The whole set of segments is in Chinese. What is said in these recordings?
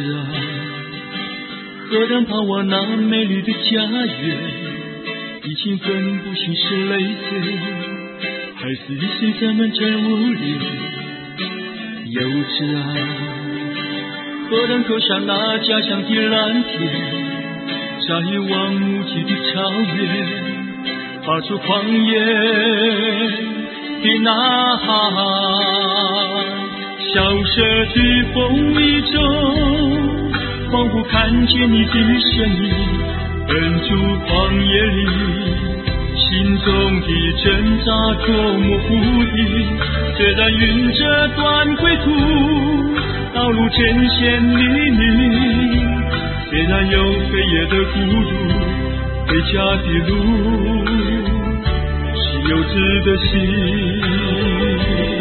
啊，何等盼望那美丽的家园，已经分不清是泪水，还是一岁咱们真无聊。幼稚啊，何等口向那家乡的蓝天，在一望无际的草原，发出狂野的呐喊。萧瑟的风雨中，仿佛看见你的身影，奔逐旷野里，心中的挣扎多模糊地。虽然云遮断归途，道路艰险泥泞，虽然有飞越的孤独，回家的路是幼稚的心。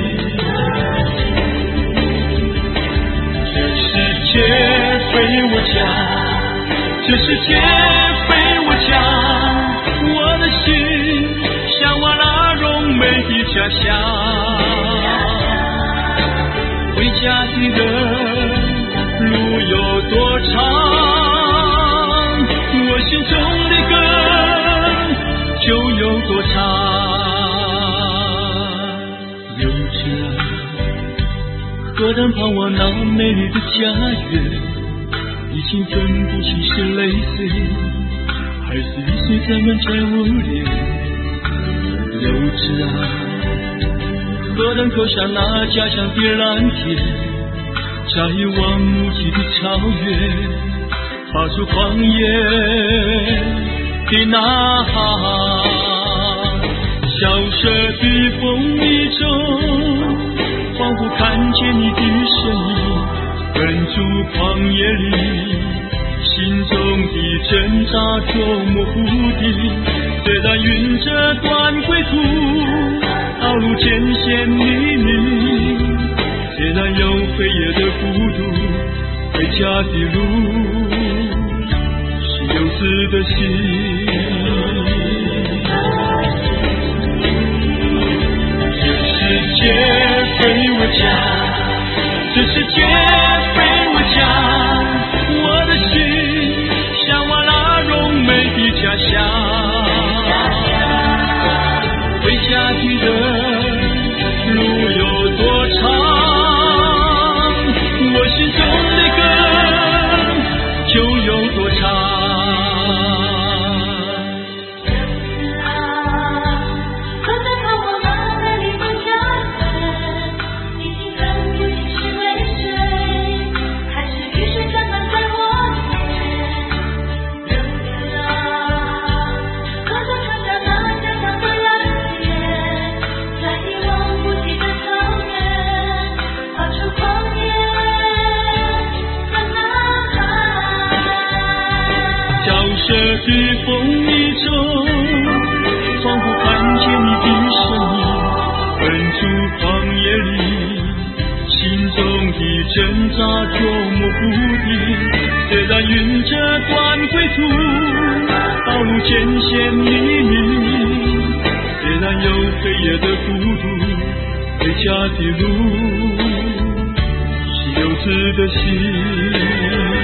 这世界非我家，这世界非我家，我的心向往那荣美的家乡。回家的人路有多长，我心中的根就有多长。幼稚啊，何等盼望那美丽的家园，已经分不清是泪水，还是一岁咱们真无聊。幼稚啊，何等口向那家乡的蓝天，在一望无际的草原，发出狂野的呐喊。萧瑟的风雨中，仿佛看见你的身影，奔逐旷野里，心中的挣扎多模糊地。虽然云遮断归途，道路艰险泥泞，虽然有飞越的孤独，回家的路是幼稚的心。这世界非我家，这世界非我家，我的心向往那荣美的家乡。回家的人路有多长，我心中的根就有多长。这的风雨中，仿佛看见你的身影，奔逐旷野里，心中的挣扎多模糊地。虽然云遮断归途，道路艰险泥泞，虽然有飞越的孤独，回家的路是幼稚的心。